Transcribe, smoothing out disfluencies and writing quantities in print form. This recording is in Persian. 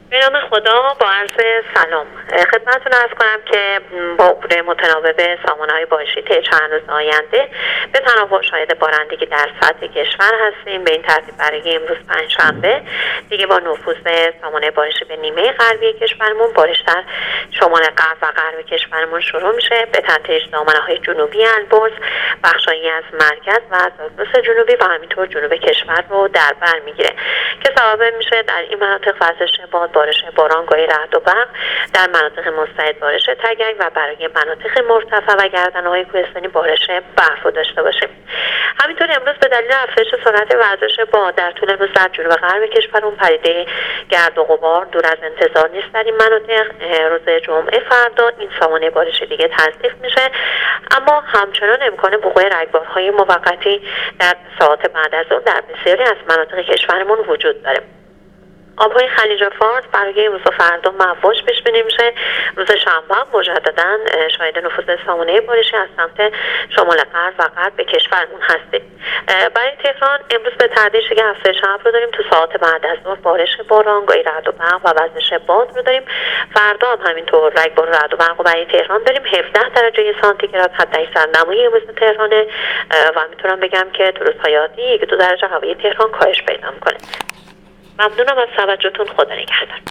به نام خدا، با عرض سلام خدمتتون عرض کنم که با عبور متناوب سامانه‌های بارشی طی چند روز آینده به تنوع شاهد بارندگی در سطح کشور هستیم. به این ترتیب برای امروز پنجشنبه دیگه با نفوذ سامانه بارشی به نیمه غربی کشورمون بارش در شمال غرب و غرب کشورمون شروع میشه، به تدریج دامنه‌های جنوبی البرز، بخشایی از مرکز و زاگرس جنوبی و همینطور جنوب کشور رو در بر میگیره که سبب میشه در این مناطق وزش باد، بارش بارانگاهی، رعد و برق، در مناطق مستعد بارش تگک و برای مناطق مرتفع و گردنه‌های کوهستانی بارش برف داشته باشیم. همینطور امروز به دلیل افزایش سرعت وزش باد در طول روز در جنوب غرب کشورمون پدیده گرد و غبار دور از انتظار نیست. در این مناطق روز جمعه فردا این سامانه بارش دیگه تصدیق میشه، اما همچنان امکان وقوع رگبارهای موقتی در ساعات بعد از ظهر در بسیاری از مناطق کشورمون وجود داره. آبهای خلیج فارس برای روز فردا مواج پیش بینی میشه. روز شنبه هم مجددا شاهد نفوذ سامانه بارشی از سمت شمال غرب و غرب به کشورمون هستیم. برای تهران امروز به تدریج دیگه افزایش ابر رو داریم. تو ساعات بعد از ظهر بارش بارانگاهی، رعد و برق و وزش باد رو داریم. فردا هم همینطور رگبار رعد و برق رو برای تهران داریم. 17 درجه سانتیگراد حداکثر نمای امروز تهرانه و میتونم بگم که تو روزهای آتی 1-2 درجه هوای تهران کاهش پیدا میکنه. ممنونم از توجهتون. خدا نگهدار.